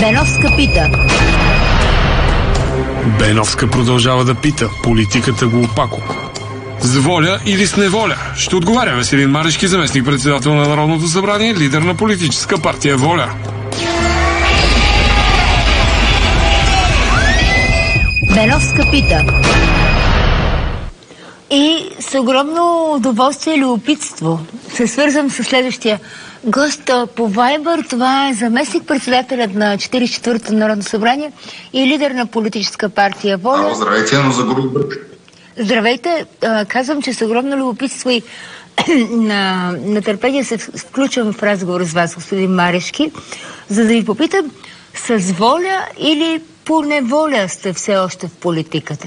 Беновска пита. Беновска продължава да пита. Политиката го опако. С воля или с неволя? Ще отговаря Веселин Марешки, заместник-председател на Народното събрание, лидер на политическа партия Воля. Беновска пита. И с огромно удоволствие и любопитство се свързвам с следващия гост по Вайбър. Това е заместник-председателят на 44-то Народно събрание и лидер на политическа партия Воля. Здравейте, но загубих брък. Здравейте, казвам, че с огромно любопитство и на търпение се включвам в разговор с вас, господин Марешки, за да ви попитам, с воля или по неволя сте все още в политиката?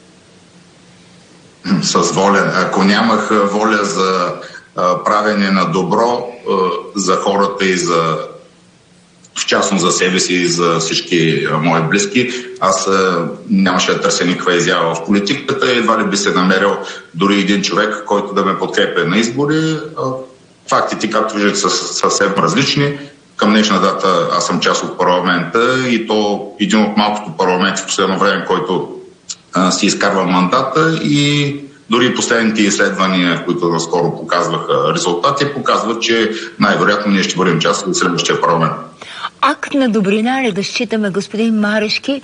С воля. Ако нямах воля за правене на добро за хората и в частност за себе си и за всички мои близки, аз нямаше да търся никаква изява в политиката. Едва ли би се намерил дори един човек, който да ме подкрепя на избори. Фактите, както виждате, са съвсем различни. Към днешна дата аз съм част от парламента и то един от малкото парламенти в последно време, който си изкарва мандата, и дори последните изследвания, които наскоро показваха резултати, показват, че най-вероятно ние ще бъдем част от следващия парламент. Акт на добрина ли да считаме, господин Марешки,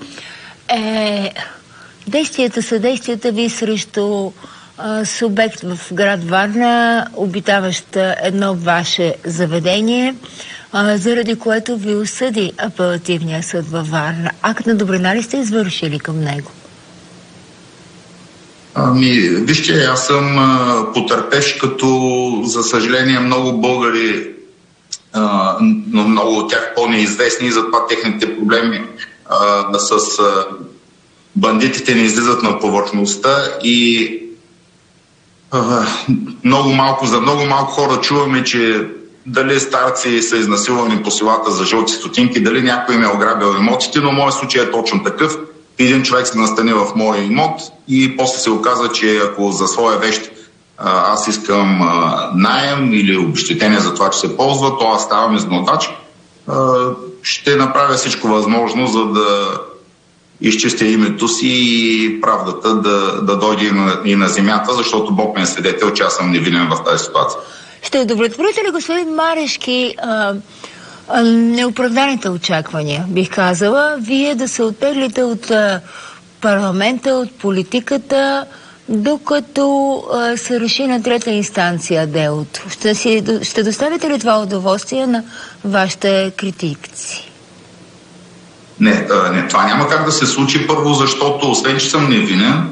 съдействията ви срещу субект в град Варна, обитаващ едно ваше заведение, заради което ви осъди апелативния съд във Варна. Акт на добрина ли сте извършили към него? Вижте, аз съм потърпевш, като за съжаление много българи, но много от тях по-неизвестни, и затова техните проблеми с бандитите не излизат на повърхността и много малко хора чуваме, че дали старци са изнасилвани по селата за жълти стотинки, дали някой им е ограбил имотите, но моят случай е точно такъв. Един човек се настани в моя имот и после се оказа, че ако за своя вещ аз искам наем или обезщетение за това, че се ползва, то аз ставам изнодач. Ще направя всичко възможно, за да изчистя името си и правдата да дойде и на земята, защото Бог ме е свидетел, че аз съм невинен в тази ситуация. Ще удовлетворите ли, господин Марешки, неоправданите очаквания, бих казала, вие да се оттеглите от парламента, от политиката, докато се реши на трета инстанция делото? Ще доставите ли това удоволствие на вашите критици? Не, това няма как да се случи. Първо, защото освен, че съм невинен,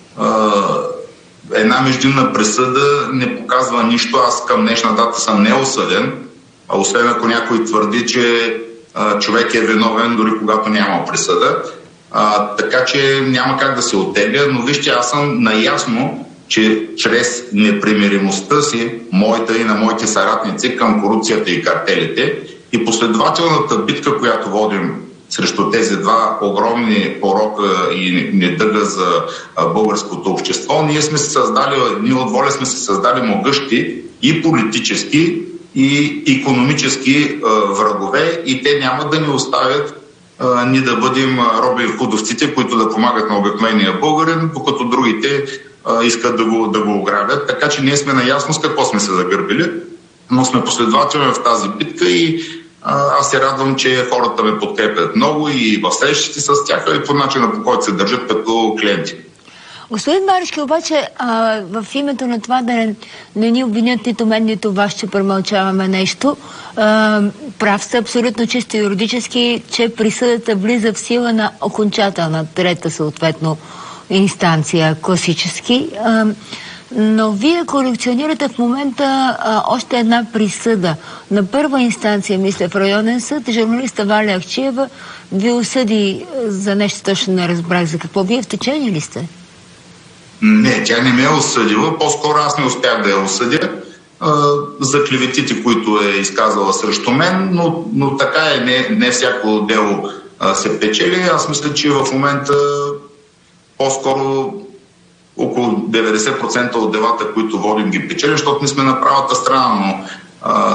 една междинна присъда не показва нищо. Аз към днешна дата съм неосъден, освен ако някой твърди, че човек е виновен, дори когато няма присъда. Така че няма как да се оттегля, но вижте, аз съм наясно, че чрез непримиримостта си, моята и на моите съратници към корупцията и картелите, и последователната битка, която водим срещу тези два огромни порока и недъга за българското общество, ние от Воля сме се създали могъщи и политически, и икономически врагове, и те няма да ни оставят ние да бъдем роби в худовците, които да помагат на обикновения българин, докато другите искат да го ограбят. Така че ние сме наясно с какво сме се загърбили, но сме последователни в тази битка и аз се радвам, че хората ме подкрепят много и в срещите с тях, и по начина, по който се държат като клиенти. Господин Марешки, обаче в името на това да не ни обвинят нито мен, нито вас, че премълчаваме нещо, прав сте абсолютно чисто юридически, че присъдата влиза в сила на окончателна трета съответно инстанция, класически. Но вие колекционирате в момента още една присъда. На първа инстанция, мисля, в районен съд, журналиста Валя Ахчиева ви осъди за нещо, точно не разбрах за какво. Вие в течение ли сте? Не, тя не ме е осъдила. По-скоро аз не успях да я осъдя за клеветите, които е изказала срещу мен, но така е. Не всяко дело се печели. Аз мисля, че в момента по-скоро около 90% от делата, които водим, ги печелим, защото не сме на правата страна, но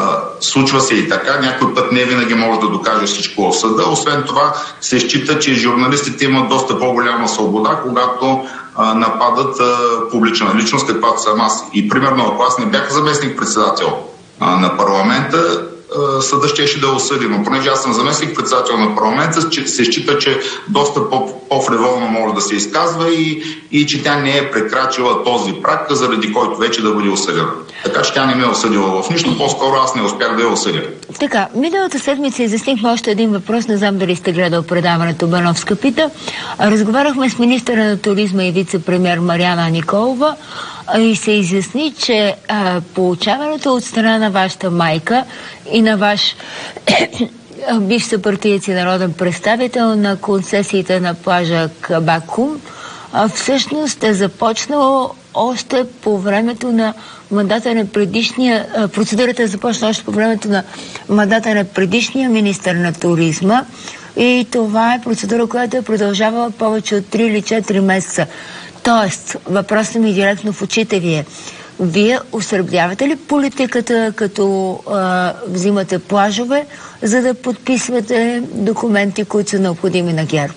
случва се и така. Някой път не винаги може да докаже всичко в съда. Освен това се счита, че журналистите имат доста по-голяма свобода, когато нападат публична личност, каквато съм аз. И примерно, ако аз не бях заместник-председател на парламента, съда щеше да осъди, но понеже аз съм заместник-председател на парламента, се счита, че доста по-фриволно може да се изказва и че тя не е прекрачила този праг, заради който вече да бъде осъдена. Така че тя не ме е осъдила в нищо, по-скоро аз не успях да я осъдя. Така, миналата седмица изяснихме още един въпрос, не знам дали сте гледал предаването Бановска пита. Разговаряхме с министъра на туризма и вице-премьер Марияна Николова и се изясни, че получаването от страна на вашата майка и на ваш бивш съпартиец и народен представител на концесиите на плажа Кабакум всъщност е започнало още по времето на мандата на предишния... Процедурата е започна още по времето на мандата на предишния министър на туризма и това е процедура, която е продължавала повече от 3 или 4 месеца. Тоест, въпросът ми директно в очите ви е: вие усърбявате ли политиката, като взимате плажове, за да подписвате документи, които са необходими на ГЕРБ?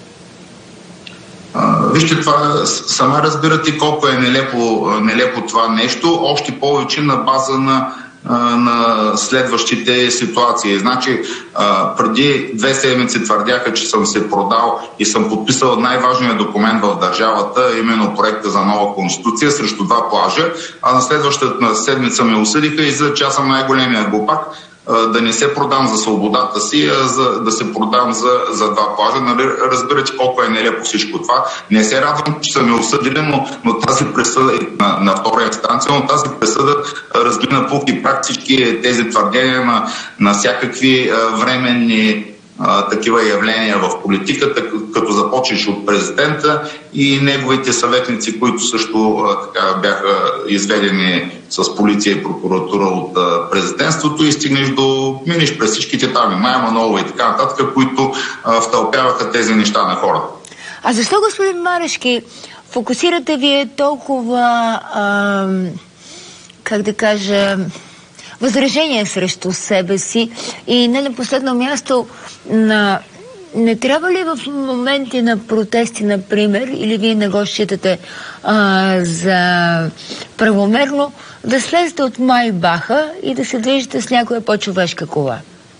Вижте, това сама разбирате колко е нелепо това нещо, още повече на база на следващите ситуации. Значи, преди 2 седмици твърдяха, че съм се продал и съм подписал най-важният документ в държавата, именно проекта за нова конституция срещу 2 плажа, а на следващата седмица ме осъдиха и за че аз съм най-големия глупак да не се продам за свободата си, а да се продам за 2 плажа. Нали, разбирате колко е нелепо всичко това. Не се радвам, че са ме осъдили, но тази присъда на втора инстанция, но тази присъда разби на пух и прак всички тези твърдения на всякакви временни такива явления в политиката, като започнеш от президента и неговите съветници, които също така бяха изведени с полиция и прокуратура от президентството и стигнеш минеш през всичките там, Мая Манолова и така нататък, които втълпяваха тези неща на хората. А защо, господин Марешки, фокусирате вие толкова, как да кажа, възражение срещу себе си и не на последно място не трябва ли в моменти на протести, например, или вие не го считате за правомерно, да слезете от Майбаха и да се движите с някоя по-човешка кола?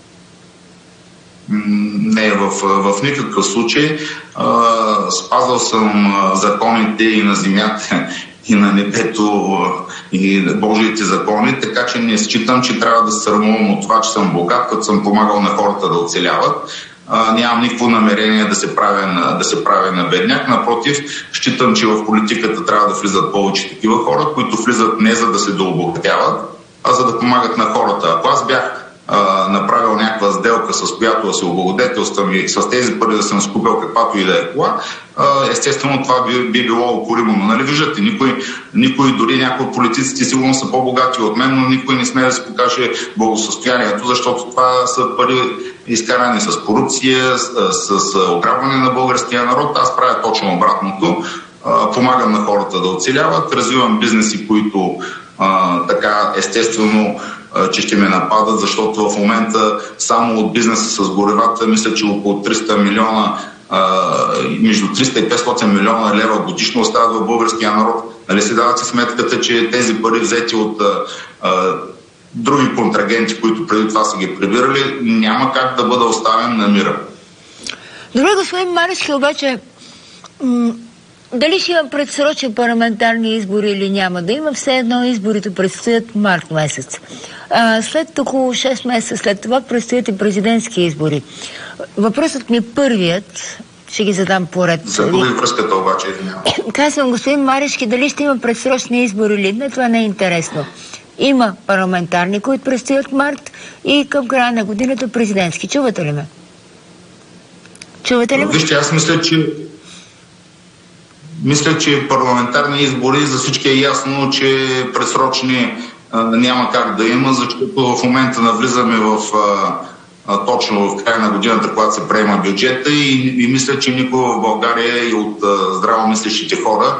Не, в никакъв случай. Спазвал съм законите и на земята, и на небето, и Божиите закони, така че не считам, че трябва да се срамувам от това, че съм богат, като съм помагал на хората да оцеляват. Нямам никакво намерение да се правя на бедняк. Напротив, считам, че в политиката трябва да влизат повече такива хора, които влизат не за да се дообогатяват, а за да помагат на хората. Ако аз бях направил някаква сделка, с която да се облагодетелствам и с тези пари да съм скупил каквато и да е кола, естествено това би било укоримо. Но нали виждате, никой, дори някои от политиците сигурно са по-богати от мен, но никой не смее да се покаже благосъстоянието, защото това са пари изкарани с корупция, с ограбване на българския народ. Аз правя точно обратното. Помагам на хората да оцеляват, развивам бизнеси, които така естествено че ще ме нападат, защото в момента само от бизнеса с горевата мисля, че около 300 милиона, между 300 и 500 милиона лева годишно остават в българския народ. Нали си давате сметката, че тези пари взети от други контрагенти, които преди това са ги прибирали, няма как да бъде оставен на мира. Добре, господин Марешки, обаче дали ще има предсрочни парламентарни избори или няма да има, все едно изборите предстоят март месец. След около 6 месеца след това предстоят и президентски избори. Въпросът ми първият, ще ги задам поред. Загуби връзката обаче, извинявам. Казвам, господин Марешки, дали ще има предсрочни избори или не, това не е интересно. Има парламентарни, които предстоят март и към края на годината президентски. Чувате ли ме? Чувате ли ме? Вижте, аз мисля, че парламентарни избори за всички е ясно, че предсрочни няма как да има, защото в момента навлизаме точно в края на годината, когато се приема бюджета и мисля, че никой в България и от здравомислещите хора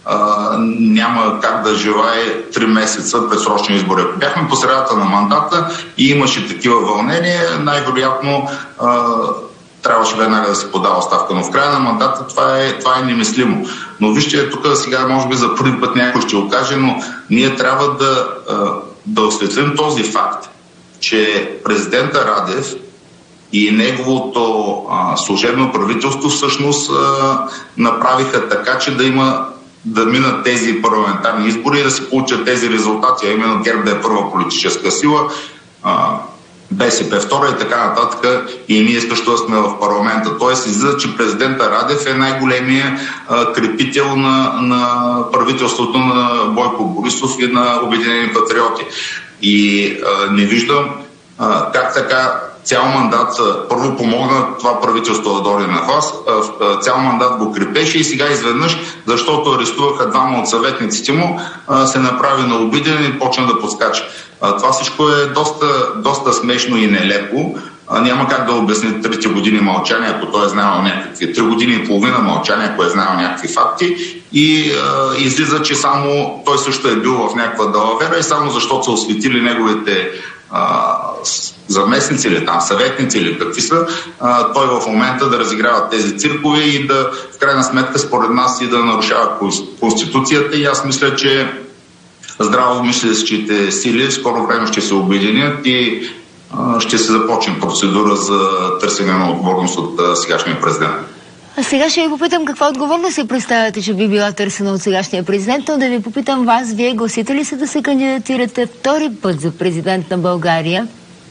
няма как да желае 3 месеца предсрочни избори. Ако бяхме по средата на мандата и имаше такива вълнения, най-вероятно трябваше веднага да се подава оставка. Но в края на мандата това е немислимо. Но вижте, тук сега може би за първи път някой ще го каже, но ние трябва да осветлим този факт, че президента Радев и неговото служебно правителство всъщност направиха така, че да минат тези парламентарни избори и да се получат тези резултати, а именно ГЕРБ да е първа политическа сила, БСП втора и така нататък, и ние също сме в парламента. Тоест излиза, че президента Радев е най-големия крепител на правителството на Бойко Борисов и на Обединени патриоти. И не виждам как така цял мандат първо помогна това правителство да дойде на власт, цял мандат го крепеше и сега изведнъж, защото арестуваха двама от съветниците му, се направи на обиден и почна да подскача. Това всичко е доста смешно и нелепо. Няма как да обясни 3 години мълчание, ако той е знаел някакви 3 години и половина мълчание, ако е знаел някакви факти, и излиза, че само той също е бил в някаква далавера и само защото са осветили неговите заместници или там съветници или какви са, той в момента да разиграва тези циркове и да в крайна сметка според нас и да нарушава Конституцията. И аз мисля, че здравомислещите сили в скоро време ще се обединят и ще се започне процедура за търсене на отговорност от сегашния президент. А сега ще ви попитам каква отговорност си представяте, че би била търсена от сегашния президент, но да ви попитам вас, вие гласите ли се да се кандидатирате втори път за президент на България?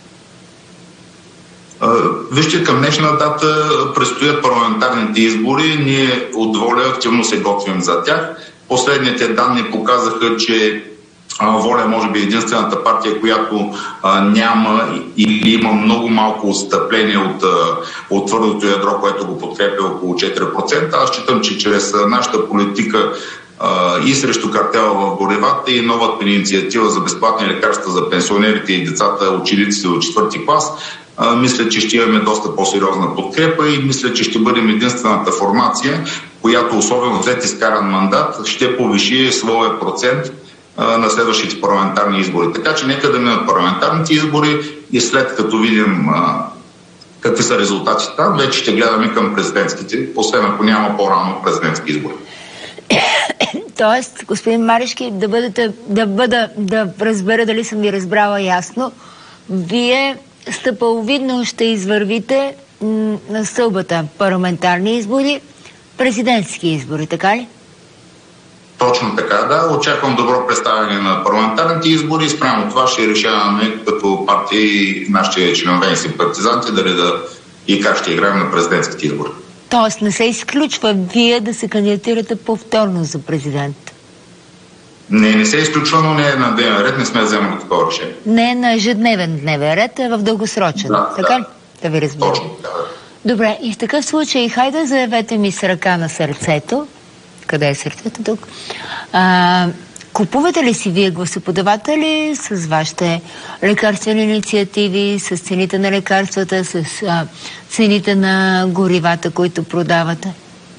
Вижте, към днешна дата предстоят парламентарните избори. Ние от ВОЛЯ активно се готвим за тях. Последните данни показаха, че ВОЛЯ може би единствената партия, която няма или има много малко отстъпление от твърдото ядро, което го подкрепя около 4%. Аз считам, че чрез нашата политика и срещу картела в горивата и новата инициатива за безплатни лекарства за пенсионерите и децата, учениците от 4-ти клас, мисля, че ще имаме доста по-сериозна подкрепа и мисля, че ще бъдем единствената формация, която особено след изкаран мандат ще повиши своя процент на следващите парламентарни избори. Така че нека да минат парламентарните избори и след като видим какви са резултатите там, вече ще гледаме към президентските, освен ако няма по-рано президентски избори. Тоест, господин Марешки, да разбера дали съм ви разбрала ясно, вие стъпаловидно ще извървите на стълбата парламентарни избори, президентски избори, така ли? Точно така, да. Очаквам добро представяне на парламентарните избори и спрямо това ще решаваме като партия и нашите членове и симпатизанти дали и как ще играем на президентските избори. Тоест не се изключва вие да се кандидатирате повторно за президент? Не се изключва, но не е на дневен ред, не сме вземали такова решение. Не е на ежедневен дневен ред, а в дългосрочен. Така ли? Да ви разбира. Точно така, да. Добре, и в такъв случай, хайде заявете ми с ръка на сърцето. Къде е сърцето тук? Купувате ли си вие гласоподаватели с вашите лекарствени инициативи, с цените на лекарствата, с цените на горивата, които продавате?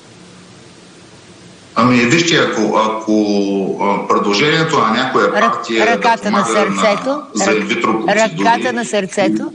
Ами вижте, ако предложението на някоя партия ръката на сърцето, ръката на сърцето.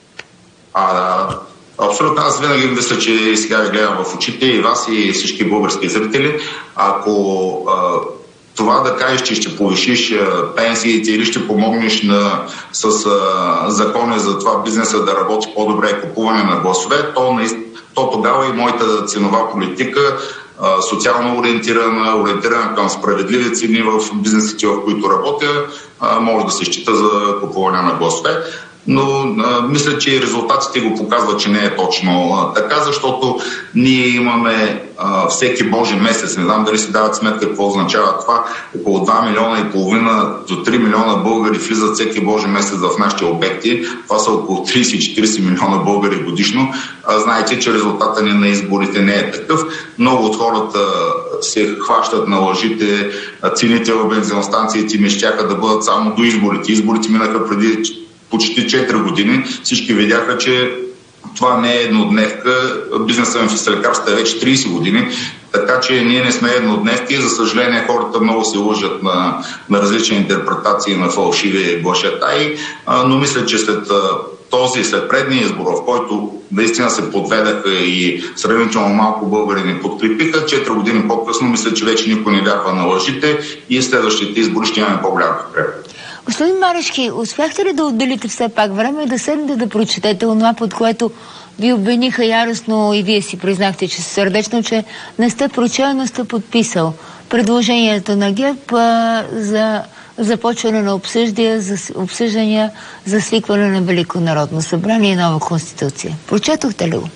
Абсолютно, аз винаги мисля, че и сега ви гледам в очите и вас и всички български зрители. Ако това да кажеш, че ще повишиш пенсиите или ще помогнеш с закони за това бизнеса да работи по-добре и купуване на гласове, то тогава и моята ценова политика, социално ориентирана към справедливи цени в бизнесите, в които работя, може да се счита за купуване на гласове. Но мисля, че резултатите го показват, че не е точно така, защото ние имаме всеки Божи месец, не знам дали си дават сметка какво означава това, около 2,5 милиона до 3 милиона българи влизат всеки Божи месец в нашите обекти. Това са около 30-40 милиона българи годишно. Знаете, че резултата ни на изборите не е такъв. Много от хората се хващат на лъжите, цените в бензиностанциите ми щяха да бъдат само до изборите. Изборите минаха преди почти 4 години. Всички видяха, че това не е еднодневка. Бизнесът ми с лекарствата е вече 30 години. така че ние не сме еднодневки. За съжаление, хората много се лъжат на различни интерпретации на фалшиви глашатаи, но мисля, че след предния избор, в който наистина се подведаха и сравнително малко българи ни подкрепиха, 4 години по-късно мисля, че вече никой не вярва на лъжите и следващите избори ще имаме по-голяма подкрепа. Господин Марешки, успяхте ли да отделите все пак време и да седнете да прочетете онова, под което ви обвиниха яростно и вие си признахте, че сърдечно, че не сте прочел, но сте подписал предложението на ГЕРБ за започване на обсъждания за свикване на Велико народно събрание и нова конституция? Прочетохте ли го?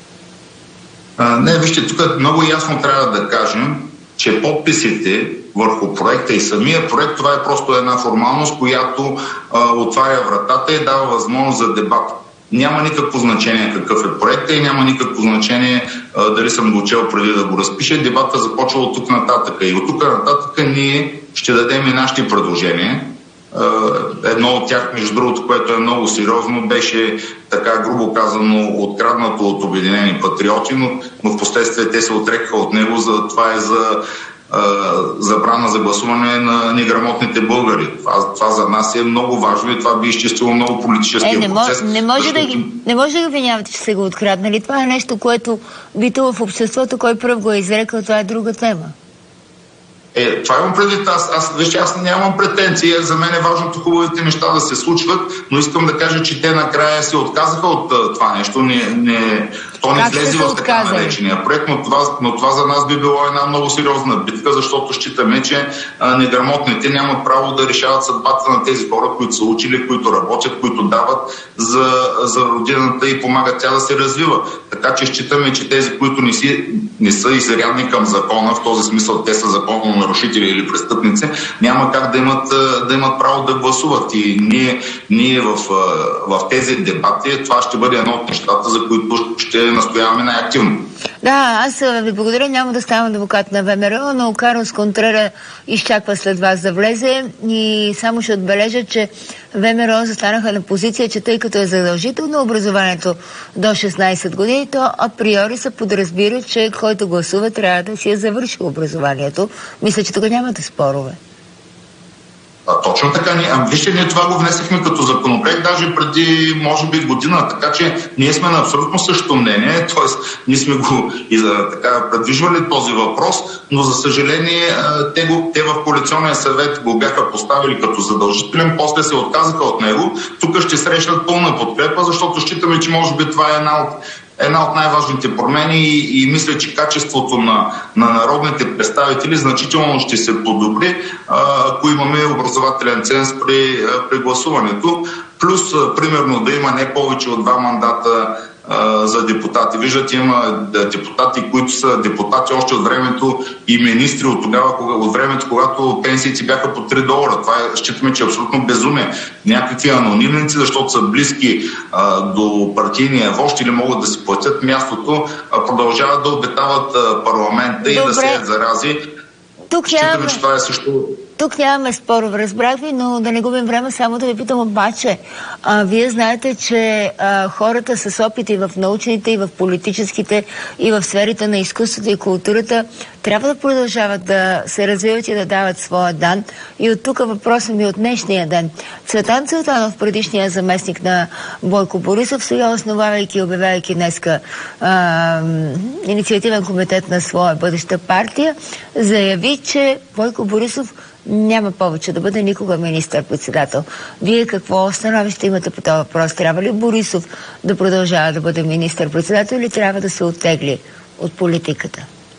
Не, вижте, тук много ясно трябва да кажем, че подписите върху проекта и самия проект, това е просто една формалност, която отваря вратата и дава възможност за дебат. Няма никакво значение какъв е проектът и няма никакво значение дали съм го чел преди да го разпиша. Дебата започва от тук нататък. И от тук нататък ние ще дадем и нашите предложения. Едно от тях, между другото, което е много сериозно, беше така грубо казано откраднато от Обединени патриоти, но в последствие те се отрекаха от него. Това е за забрана за гласуване на неграмотните българи. Това за нас е много важно и това би изчистило много политическия процес. Не може да обвинявате, че сте го откраднали. Това е нещо, което битува в обществото, кой пръв го е изрекал, това е друга тема. Това имам предвид. Аз нямам претенции. За мен е важното хубавите неща да се случват, но искам да кажа, че те накрая се отказаха от това нещо. То не влезе в така наречения проект, но това за нас би било една много сериозна битка, защото считаме, че неграмотните нямат право да решават съдбата на тези хора, които са учили, които работят, които дават за родината и помагат тя да се развива. Така че считаме, че тези, които не са изрядни към закона, в този смисъл те са законно нарушители или престъпници, няма как да имат право да гласуват. И ние в тези дебати, това ще бъде едно от нещата, за които ще настояваме най-активно. Да, аз ви благодаря. Няма да ставам адвокат на ВМРО, но Карлос Контрера изчаква след вас да влезе и само ще отбележа, че ВМРО застанаха на позиция, че тъй като е задължително образованието до 16 години, то априори се подразбира, че който гласува трябва да си е завършил образованието. Мисля, че тук нямате спорове. Точно така. Вижте, ние това го внесехме като законопроект даже преди, може би, година, така че ние сме на абсолютно същото мнение, т.е. ние сме го предвижвали този въпрос, но за съжаление те в коалиционния съвет го бяха поставили като задължителен, после се отказаха от него. Тук ще срещнат пълна подкрепа, защото считаме, че може би това е една от най-важните промени и мисля, че качеството на народните представители значително ще се подобри, ако имаме образователен ценз при гласуването. Плюс, примерно, да има не повече от 2 мандата за депутати. Виждате, има депутати, които са депутати още от времето и министри от времето, когато пенсиите бяха по $3. Това считаме, че е абсолютно безумие. Някакви анонимници, защото са близки до партийния вожд или могат да си платят мястото, продължават да обетават парламента и да сеят зарази. Считаме, че това е също... Тук нямаме спорове, разбрах ви, но да не губим време, само да ви питам обаче. Вие знаете, че хората с опит и в научните, и в политическите, и в сферите на изкуството и културата трябва да продължават да се развиват и да дават своя дан. И от тук въпросът ми от днешния ден. Цветан Цветанов, предишния заместник на Бойко Борисов, сега основавайки и обявявайки днеска инициативен комитет на своя бъдеща партия, заяви, че Бойко Борисов няма повече да бъде никога министър-председател. Вие какво становище имате по този въпрос? Трябва ли Борисов да продължава да бъде министър-председател или трябва да се оттегли от политиката?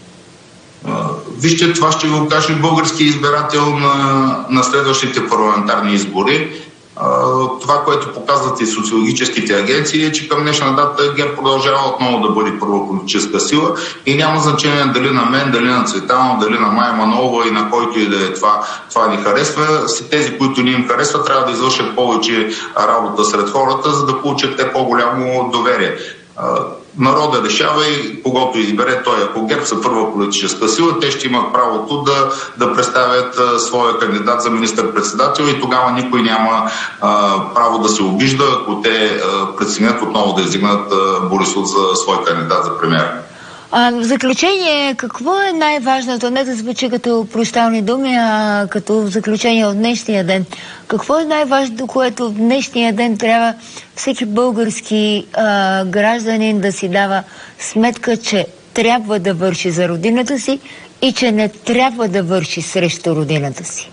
Вижте, това ще го каже български избирател на следващите парламентарни избори. Това, което показват и социологическите агенции, е, че към днешна дата ГЕРБ продължава отново да бъде първа политическа сила и няма значение дали на мен, дали на Цветанов, дали на Мая Манолова и на който и да е това ни харесва. Тези, които ни им харесват, трябва да извършат повече работа сред хората, за да получат те по-голямо доверие. Народа решава и когото избере той. Ако ГЕРБ са първа политическа сила, те ще имат правото да представят своя кандидат за министър-председател и тогава никой няма право да се обижда, ако те преценят отново да издигнат Борисов за свой кандидат за премиер. В заключение, какво е най-важното? Не да звучи като прощални думи, а като заключение от днешния ден. Какво е най-важното, което в днешния ден трябва всеки български гражданин да си дава сметка, че трябва да върши за родината си и че не трябва да върши срещу родината си?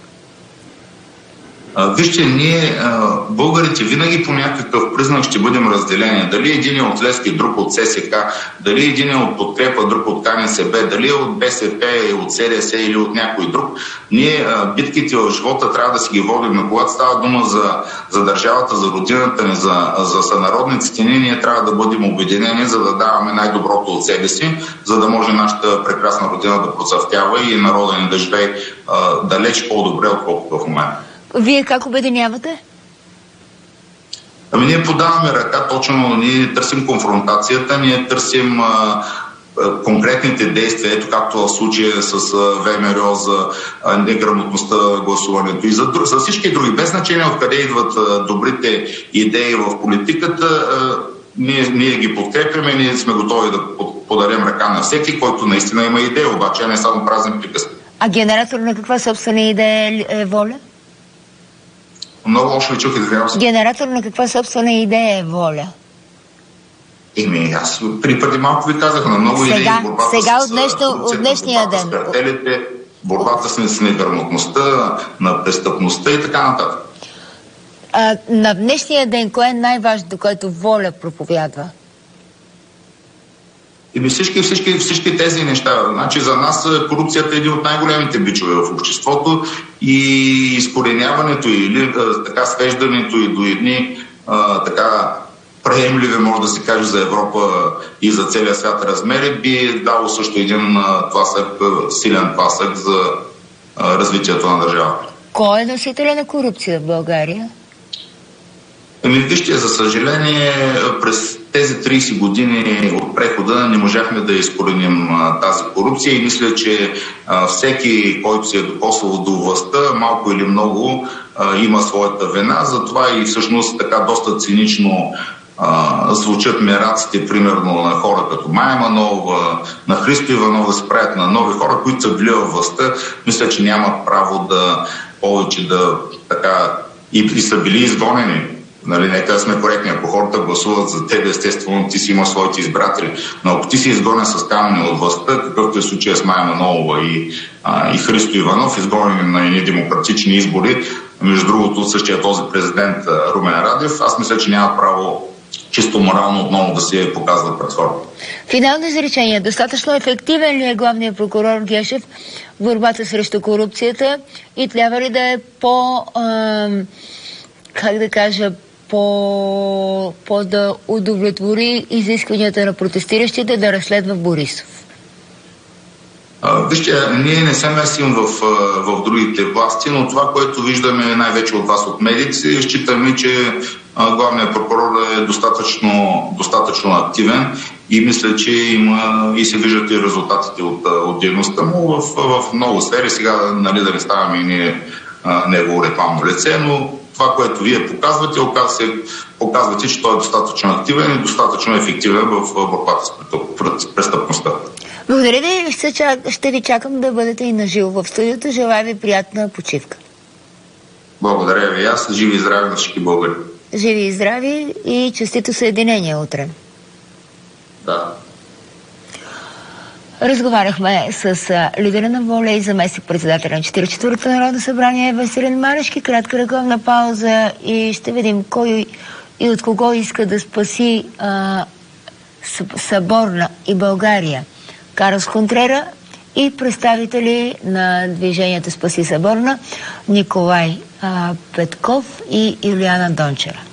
Вижте, ние, българите, винаги по някакъв признак ще бъдем разделени. Дали един е от Левски, друг от ССК, дали един е от Подкрепа, друг от КНСБ, дали е от БСП, от СДС или от някой друг. Ние битките в живота трябва да си ги водим. Но когато става дума за държавата, за родината ни, за сънародниците ни, ние трябва да бъдем обединени, за да даваме най-доброто от себе си, за да може нашата прекрасна родина да процъфтява и народа ни да живее далеч по-добре, отколкото в момента. Вие как обединявате? Ние подаваме ръка, точно ние търсим конфронтацията, ние търсим конкретните действия, ето както в случая с ВМРО за неграмотността, гласуването и за всички други. Без значение откъде идват добрите идеи в политиката, ние ги подкрепяме, ние сме готови да подарим ръка на всеки, който наистина има идея, обаче не само празни приказки. А генератор на каква собствена идея е Воля? Много лошо ви чух, извинявам се. Генератор на каква собствена идея е Воля? Аз преди малко ви казах на много идеи. Сега от днешния ден. С картелите, борбата с неграмотността, на престъпността и така нататък. На днешния ден, кое е най-важното, което Воля проповядва? Всички тези неща. Значи за нас корупцията е един от най-големите бичове в обществото и изкореняването или така свеждането и до едни така приемливи, може да се каже, за Европа и за целия свят размери, би дало също един силен тласък за развитието на държавата. Кой е носителя на корупция в България? Вижте, за съжаление, през тези 30 години от прехода не можахме да изкореним тази корупция и мисля, че всеки, който се е докосвал до властта, малко или много има своята вина. Затова и всъщност така доста цинично звучат мераците, примерно на хора като Мая Манолова, на Христо Иванов, да се правят на нови хора, които са били във властта. Мисля, че нямат право да повече да така и са били изгонени. Нали, нека да сме коректни. Ако хората гласуват за теб, естествено ти си имаш своите избиратели. Но ако ти си изгонен с камъни от властта, какъвто е случая с Мая Манолова и Христо Иванов, изгонени на едни демократични избори, между другото същия този президент Румен Радев, аз мисля, че няма право чисто морално отново да се показва пред хората. Финално изречение. Достатъчно ефективен ли е главният прокурор Гешев в борбата срещу корупцията и трябва ли да е да удовлетвори изискванията на протестиращите да разследва Борисов? Вижте, ние не се месим в другите власти, но това, което виждаме най-вече от вас от медици, считаме, че главният прокурор е достатъчно активен и мисля, че има и се виждат и резултатите от дейността му в много сфери. Сега, нали, да не ставаме и ние негово рекламно лице, но това, което вие показвате, че той е достатъчно активен и достатъчно ефективен в борбата с престъпността. Благодаря ви. Ще ви чакам да бъдете и наживо в студиото. Желая ви приятна почивка. Благодаря ви. Аз живи и здрави на всички българи. Живи и здрави и честито съединение утре. Да. Разговаряхме с лидера на Воля и заместник председателя на 44-то Народно събрание Веселин Марешки. Кратка рекламна пауза и ще видим кой и от кого иска да спаси Съборна и България. Карлос Контрера и представители на движението Спаси Съборна Николай Петков и Юлиана Дончева.